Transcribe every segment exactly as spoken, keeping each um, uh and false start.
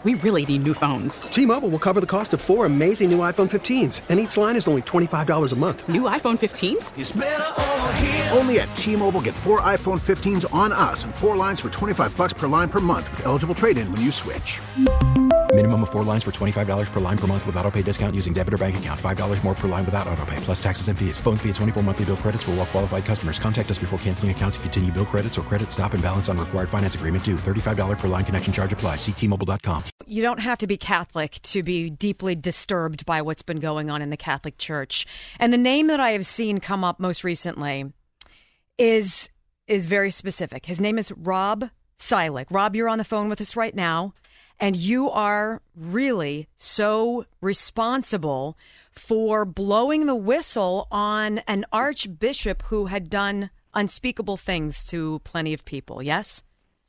We really need new phones. T-Mobile will cover the cost of four amazing new iPhone fifteens, and each line is only twenty-five dollars a month. New iPhone fifteens? It's better over here. Only at T-Mobile, get four iPhone fifteens on us and four lines for twenty-five dollars per line per month with eligible trade-in when you switch. Minimum of four lines for twenty-five dollars per line per month with autopay discount using debit or bank account. five dollars more per line without autopay, plus taxes and fees. Phone fee at twenty-four monthly bill credits for well-qualified customers. Contact us before canceling account to continue bill credits or credit stop and balance on required finance agreement due. thirty-five dollars per line connection charge applies. See T Mobile dot com. You don't have to be Catholic to be deeply disturbed by what's been going on in the Catholic Church. And the name that I have seen come up most recently is is very specific. His name is Rob Silik. Rob, you're on the phone with us right now. And you are really so responsible for blowing the whistle on an archbishop who had done unspeakable things to plenty of people, yes?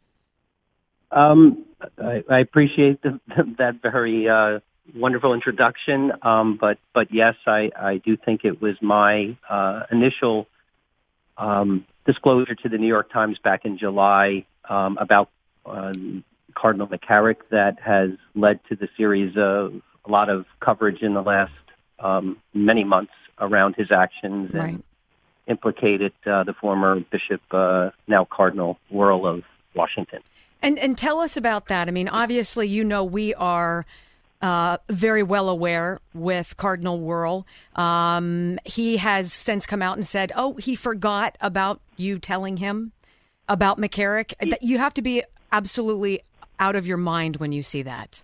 Um, I, I appreciate the, that very uh, wonderful introduction, um, but but yes, I, I do think it was my uh, initial um, disclosure to the New York Times back in July um, about um, Cardinal McCarrick that has led to the series of a lot of coverage in the last um, many months around his actions and right. implicated uh, the former Bishop, uh, now Cardinal Wuerl of Washington. And and tell us about that. I mean, obviously, you know, we are uh, very well aware with Cardinal Wuerl. Um, he has since come out and said, oh, he forgot about you telling him about McCarrick. You have to be absolutely out of your mind when you see that.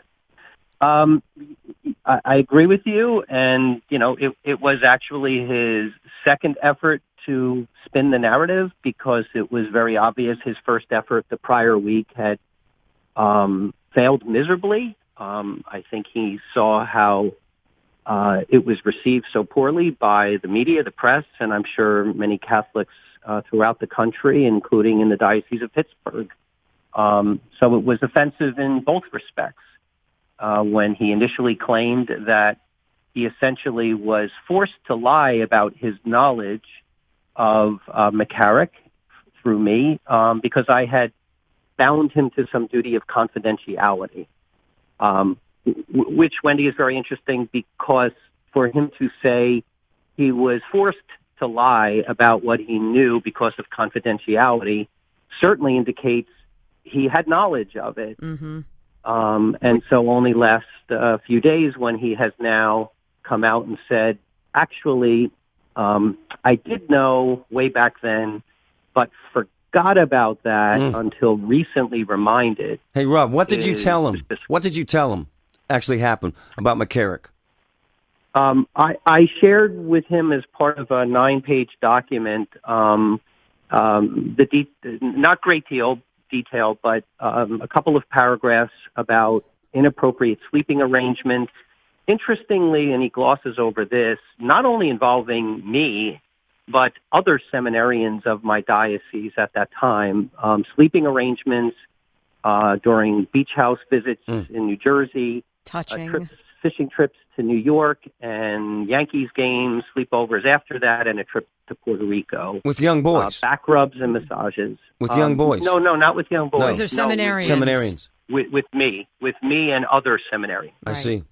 um, I, I agree with you. And, you know, it, it was actually his second effort to spin the narrative because it was very obvious his first effort the prior week had um, failed miserably. Um, I think he saw how uh, it was received so poorly by the media, the press, and I'm sure many Catholics uh, throughout the country, including in the Diocese of Pittsburgh. Um, so it was offensive in both respects. Uh, when he initially claimed that he essentially was forced to lie about his knowledge of uh, McCarrick through me um, because I had bound him to some duty of confidentiality, um, w- which, Wendy, is very interesting because for him to say he was forced to lie about what he knew because of confidentiality certainly indicates he had knowledge of it. Mm-hmm. Um, and so only last uh, few days when he has now come out and said, actually, um, I did know way back then, but forgot about that mm. until recently reminded. Hey, Rob, what did you tell him? What did you tell him actually happened about McCarrick? Um, I, I shared with him as part of a nine-page document um, um, the de- not great deal, detail, but um, a couple of paragraphs about inappropriate sleeping arrangements. Interestingly, and he glosses over this, not only involving me, but other seminarians of my diocese at that time, um, sleeping arrangements uh, during beach house visits mm. in New Jersey, touching uh, trips, fishing trips to New York, and Yankees games, sleepovers after that, and a trip to Puerto Rico. With young boys? Uh, back rubs and massages. With um, young boys? No, no, not with young boys. Those are no, seminarians. With, seminarians. With, with me. With me and other seminarians. I right. see.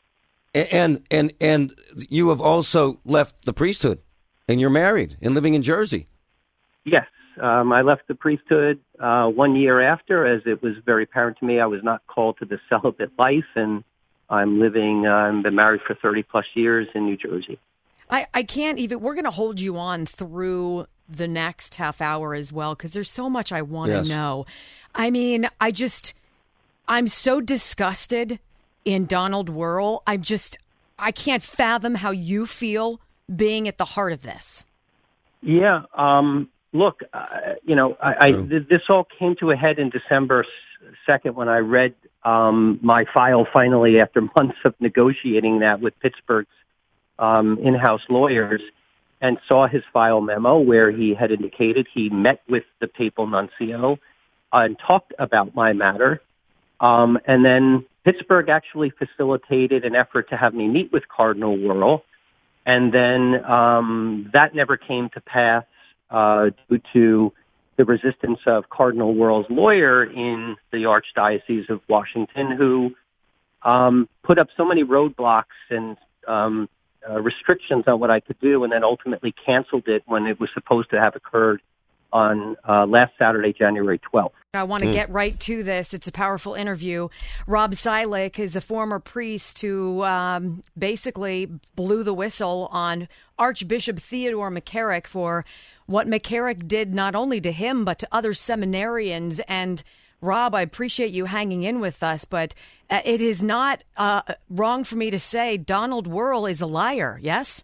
And, and, and you have also left the priesthood, and you're married and living in Jersey. Yes. Um, I left the priesthood uh, one year after, as it was very apparent to me I was not called to the celibate life, and I'm living, uh, I've been married for thirty plus years in New Jersey. I, I can't even, we're going to hold you on through the next half hour as well, because there's so much I want to yes. know. I mean, I just, I'm so disgusted in Donald Wuerl. I just, I can't fathom how you feel being at the heart of this. Yeah. Um, look, uh, you know, I, I th- this all came to a head in December second when I read um, my file finally after months of negotiating that with Pittsburgh's um, in-house lawyers, and saw his file memo where he had indicated he met with the papal nuncio uh, and talked about my matter. Um, and then Pittsburgh actually facilitated an effort to have me meet with Cardinal Wuerl. And then um, that never came to pass uh, due to the resistance of Cardinal Wuerl's lawyer in the Archdiocese of Washington, who um, put up so many roadblocks and um, uh, restrictions on what I could do, and then ultimately canceled it when it was supposed to have occurred on uh, last Saturday, January twelfth. I want to mm. get right to this. It's a powerful interview. Rob Silik is a former priest who um, basically blew the whistle on Archbishop Theodore McCarrick for what McCarrick did not only to him, but to other seminarians. And Rob, I appreciate you hanging in with us, but uh, it is not uh, wrong for me to say Donald Wuerl is a liar, yes?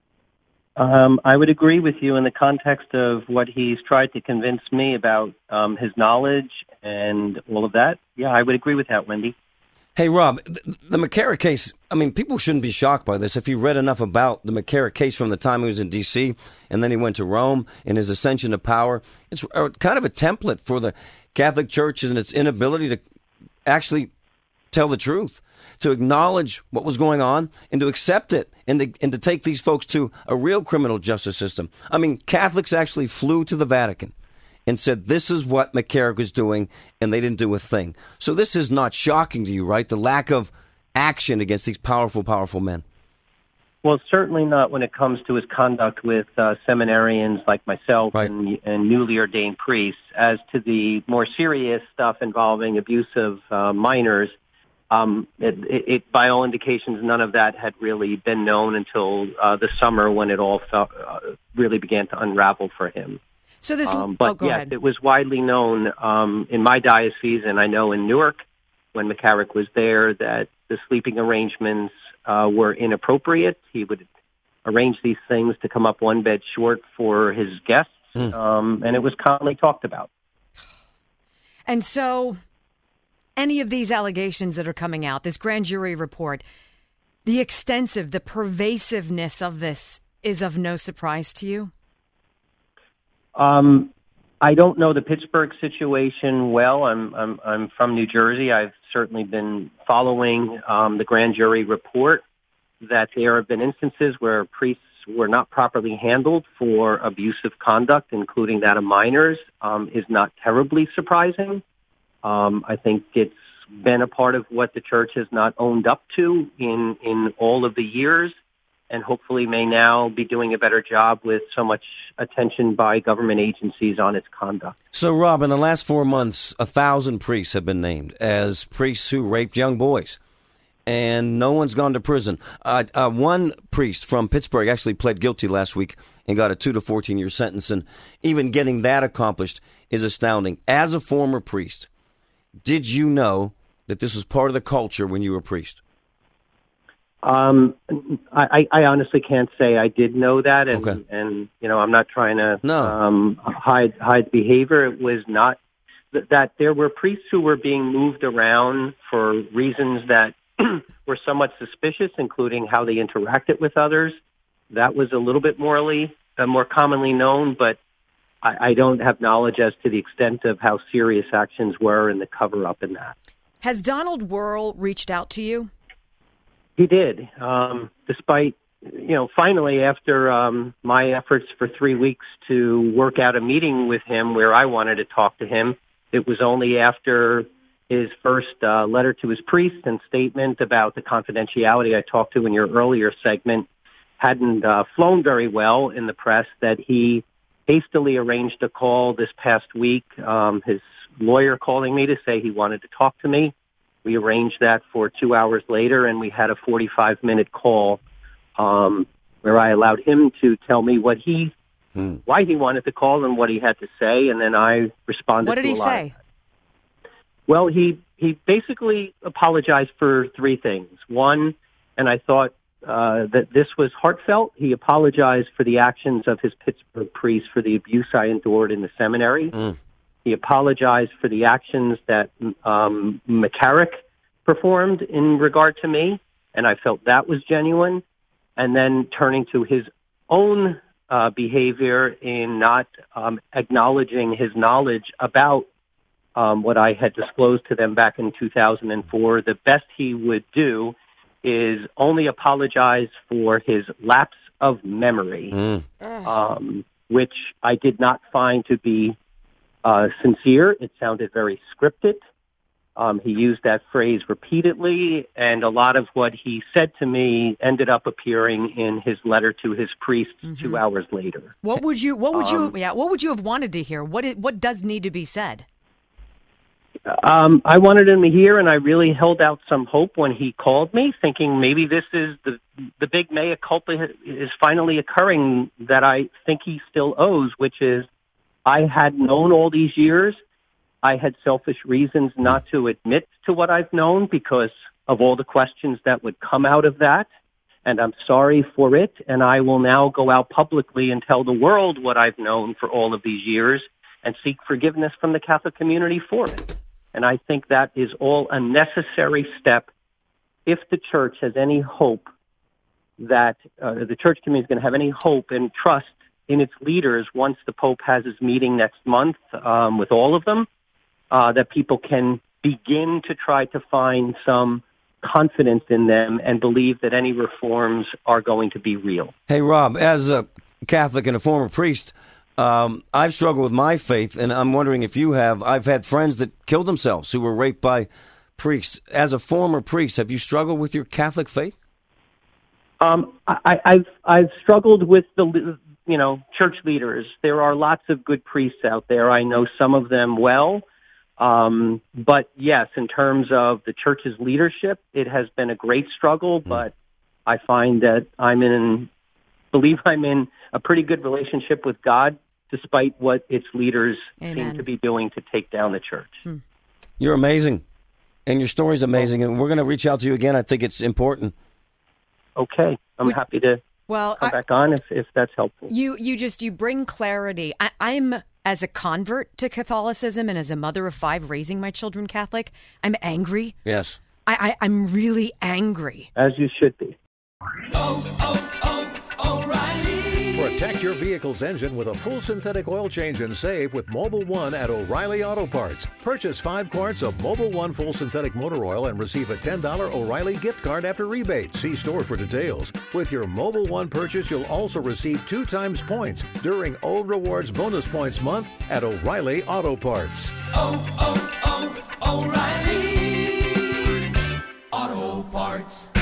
Um, I would agree with you in the context of what he's tried to convince me about um, his knowledge and all of that. Yeah, I would agree with that, Wendy. Hey, Rob, the, the McCarrick case, I mean, people shouldn't be shocked by this. If you read enough about the McCarrick case from the time he was in D C and then he went to Rome and his ascension to power, it's kind of a template for the Catholic Church and its inability to actually tell the truth, to acknowledge what was going on and to accept it and to, and to take these folks to a real criminal justice system. I mean, Catholics actually flew to the Vatican and said, this is what McCarrick was doing, and they didn't do a thing. So this is not shocking to you, right? The lack of action against these powerful, powerful men. Well, certainly not when it comes to his conduct with uh, seminarians like myself right. and, and newly ordained priests. As to the more serious stuff involving abuse of uh, minors, Um, it, it, it, by all indications, none of that had really been known until uh, the summer when it all felt, uh, really began to unravel for him. So this, um, but oh, go yes, ahead. it was widely known um, in my diocese, and I know in Newark, when McCarrick was there, that the sleeping arrangements uh, were inappropriate. He would arrange these things to come up one bed short for his guests, mm. um, and it was commonly talked about. And so, any of these allegations that are coming out, this grand jury report, the extensive, the pervasiveness of this is of no surprise to you? Um, I don't know the Pittsburgh situation well. I'm I'm, I'm from New Jersey. I've certainly been following um, the grand jury report that there have been instances where priests were not properly handled for abusive conduct, including that of minors, um, is not terribly surprising. Um, I think it's been a part of what the church has not owned up to in, in all of the years, and hopefully may now be doing a better job with so much attention by government agencies on its conduct. So, Rob, in the last four months, a thousand priests have been named as priests who raped young boys, and no one's gone to prison. Uh, uh, one priest from Pittsburgh actually pled guilty last week and got a two to fourteen year sentence, and even getting that accomplished is astounding. As a former priest, did you know that this was part of the culture when you were a priest? Um, I, I honestly can't say I did know that, and, okay. and you know, I'm not trying to no. um, hide hide behavior. It was not th- that there were priests who were being moved around for reasons that were somewhat suspicious, including how they interacted with others. That was a little bit morally uh, more commonly known, but I, I don't have knowledge as to the extent of how serious actions were in the cover-up in that. Has Donald Wuerl reached out to you? He did, um, despite, you know, finally after um, my efforts for three weeks to work out a meeting with him where I wanted to talk to him. It was only after his first uh, letter to his priest and statement about the confidentiality I talked to in your earlier segment hadn't uh, flown very well in the press that he hastily arranged a call this past week, um, his lawyer calling me to say he wanted to talk to me. We arranged that for two hours later, and we had a forty-five minute call um, where I allowed him to tell me what he, hmm. why he wanted to call and what he had to say, and then I responded. What did to he a lot say? Well, he he basically apologized for three things. One, and I thought uh, that this was heartfelt. He apologized for the actions of his Pittsburgh priest for the abuse I endured in the seminary. Mm. He apologized for the actions that um, McCarrick performed in regard to me, and I felt that was genuine. And then turning to his own uh, behavior in not um, acknowledging his knowledge about um, what I had disclosed to them back in two thousand four, the best he would do is only apologize for his lapse of memory, mm. um, which I did not find to be uh, sincere. It sounded very scripted. Um, he used that phrase repeatedly, and a lot of what he said to me ended up appearing in his letter to his priest mm-hmm. two hours later. What would you? What would um, you? Yeah. What would you have wanted to hear? What? It, what does need to be said? Um, I wanted him to hear, and I really held out some hope when he called me, thinking maybe this is the the big mea culpa is finally occurring that I think he still owes, which is I had known all these years. I had selfish reasons not to admit to what I've known because of all the questions that would come out of that, and I'm sorry for it, and I will now go out publicly and tell the world what I've known for all of these years and seek forgiveness from the Catholic community for it. And I think that is all a necessary step if the church has any hope that uh, the church community is going to have any hope and trust in its leaders once the Pope has his meeting next month um, with all of them, uh, that people can begin to try to find some confidence in them and believe that any reforms are going to be real. Hey, Rob, as a Catholic and a former priest, Um, I've struggled with my faith, and I'm wondering if you have. I've had friends that killed themselves who were raped by priests. As a former priest, have you struggled with your Catholic faith? Um, I, I've I've struggled with the you know church leaders. There are lots of good priests out there. I know some of them well, um, but yes, in terms of the church's leadership, it has been a great struggle. Mm. But I find that I'm in. believe I'm in a pretty good relationship with God, despite what its leaders Amen. Seem to be doing to take down the church. Hmm. You're amazing, and your story's amazing, and we're going to reach out to you again. I think it's important. Okay. I'm we, happy to well, come I, back on if, if that's helpful. You you just, you bring clarity. I, I'm, as a convert to Catholicism and as a mother of five raising my children Catholic, I'm angry. Yes. I, I, I'm really angry. As you should be. Oh, oh, oh. Protect your vehicle's engine with a full synthetic oil change and save with Mobil one at O'Reilly Auto Parts. Purchase five quarts of Mobil one full synthetic motor oil and receive a ten dollars O'Reilly gift card after rebate. See store for details. With your Mobil one purchase, you'll also receive two times points during O Rewards Bonus Points Month at O'Reilly Auto Parts. Oh, oh, oh, O'Reilly Auto Parts.